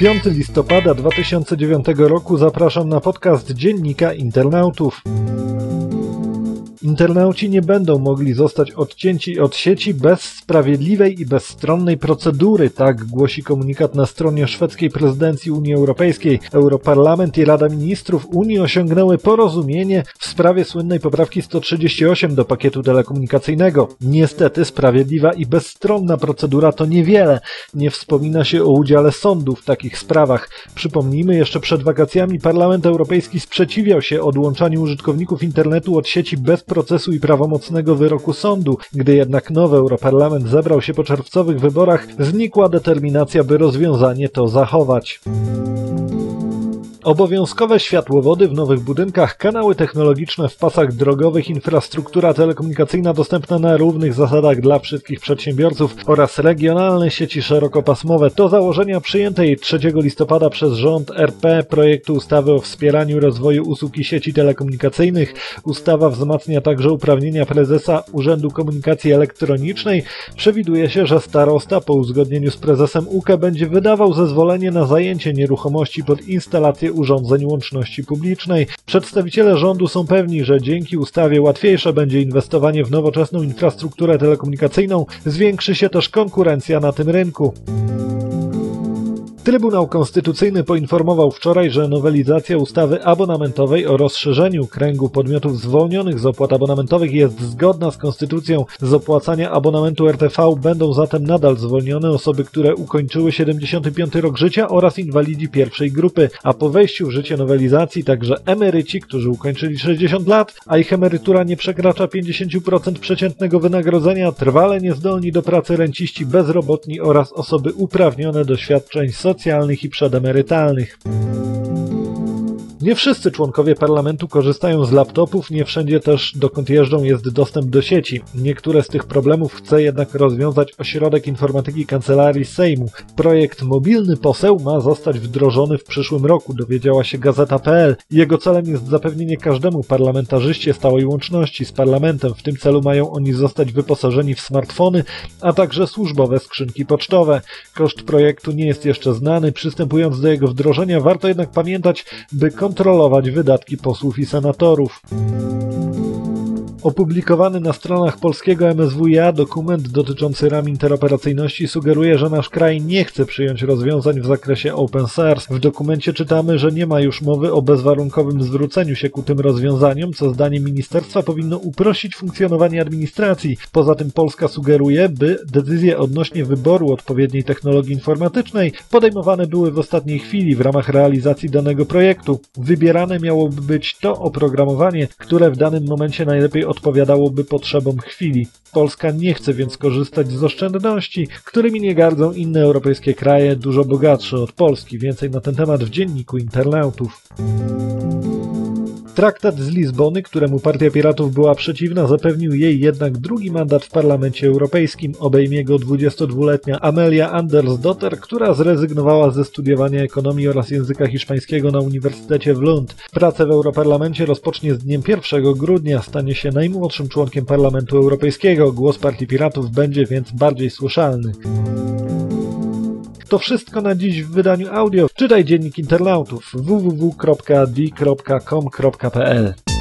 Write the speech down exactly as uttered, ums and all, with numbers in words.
piątego listopada dwa tysiące dziewiątego roku zapraszam na podcast Dziennika Internautów. Internauci nie będą mogli zostać odcięci od sieci bez sprawiedliwej i bezstronnej procedury, tak głosi komunikat na stronie szwedzkiej prezydencji Unii Europejskiej. Europarlament i Rada Ministrów Unii osiągnęły porozumienie w sprawie słynnej poprawki sto trzydzieści osiem do pakietu telekomunikacyjnego. Niestety sprawiedliwa i bezstronna procedura to niewiele. Nie wspomina się o udziale sądu w takich sprawach. Przypomnijmy, jeszcze przed wakacjami Parlament Europejski sprzeciwiał się odłączaniu użytkowników internetu od sieci bez procesu i prawomocnego wyroku sądu. Gdy jednak nowy Europarlament zebrał się po czerwcowych wyborach, znikła determinacja, by rozwiązanie to zachować. Obowiązkowe światłowody w nowych budynkach, kanały technologiczne w pasach drogowych, infrastruktura telekomunikacyjna dostępna na równych zasadach dla wszystkich przedsiębiorców oraz regionalne sieci szerokopasmowe to założenia przyjętej trzeciego listopada przez rząd R P projektu ustawy o wspieraniu rozwoju usług i sieci telekomunikacyjnych. Ustawa wzmacnia także uprawnienia prezesa Urzędu Komunikacji Elektronicznej. Przewiduje się, że starosta po uzgodnieniu z prezesem U K E będzie wydawał zezwolenie na zajęcie nieruchomości pod instalację urządzeń łączności publicznej. Przedstawiciele rządu są pewni, że dzięki ustawie łatwiejsze będzie inwestowanie w nowoczesną infrastrukturę telekomunikacyjną, zwiększy się też konkurencja na tym rynku. Trybunał Konstytucyjny poinformował wczoraj, że nowelizacja ustawy abonamentowej o rozszerzeniu kręgu podmiotów zwolnionych z opłat abonamentowych jest zgodna z konstytucją. Z opłacania abonamentu R T V będą zatem nadal zwolnione osoby, które ukończyły siedemdziesiąty piąty rok życia oraz inwalidzi pierwszej grupy, a po wejściu w życie nowelizacji także emeryci, którzy ukończyli sześćdziesiąt lat, a ich emerytura nie przekracza pięćdziesiąt procent przeciętnego wynagrodzenia, trwale niezdolni do pracy renciści, bezrobotni oraz osoby uprawnione do świadczeń socjalnych socjalnych i przedemerytalnych. Nie wszyscy członkowie parlamentu korzystają z laptopów, nie wszędzie też, dokąd jeżdżą, jest dostęp do sieci. Niektóre z tych problemów chce jednak rozwiązać Ośrodek Informatyki Kancelarii Sejmu. Projekt Mobilny Poseł ma zostać wdrożony w przyszłym roku, dowiedziała się Gazeta kropka pe el. Jego celem jest zapewnienie każdemu parlamentarzyście stałej łączności z parlamentem. W tym celu mają oni zostać wyposażeni w smartfony, a także służbowe skrzynki pocztowe. Koszt projektu nie jest jeszcze znany. Przystępując do jego wdrożenia, warto jednak pamiętać, by kontrolować wydatki posłów i senatorów. Opublikowany na stronach polskiego M S W iA dokument dotyczący ram interoperacyjności sugeruje, że nasz kraj nie chce przyjąć rozwiązań w zakresie open source. W dokumencie czytamy, że nie ma już mowy o bezwarunkowym zwróceniu się ku tym rozwiązaniom, co zdaniem ministerstwa powinno uprościć funkcjonowanie administracji. Poza tym Polska sugeruje, by decyzje odnośnie wyboru odpowiedniej technologii informatycznej podejmowane były w ostatniej chwili w ramach realizacji danego projektu. Wybierane miałoby być to oprogramowanie, które w danym momencie najlepiej odpowiadałoby potrzebom chwili. Polska nie chce więc korzystać z oszczędności, którymi nie gardzą inne europejskie kraje dużo bogatsze od Polski. Więcej na ten temat w Dzienniku Internautów. Traktat z Lizbony, któremu Partia Piratów była przeciwna, zapewnił jej jednak drugi mandat w Parlamencie Europejskim. Obejmie go dwudziestodwuletnia Amelia Andersdotter, która zrezygnowała ze studiowania ekonomii oraz języka hiszpańskiego na Uniwersytecie w Lund. Pracę w Europarlamencie rozpocznie z dniem pierwszego grudnia, stanie się najmłodszym członkiem Parlamentu Europejskiego. Głos Partii Piratów będzie więc bardziej słyszalny. To wszystko na dziś w wydaniu audio. Czytaj Dziennik Internautów w w w kropka d kropka com kropka p l.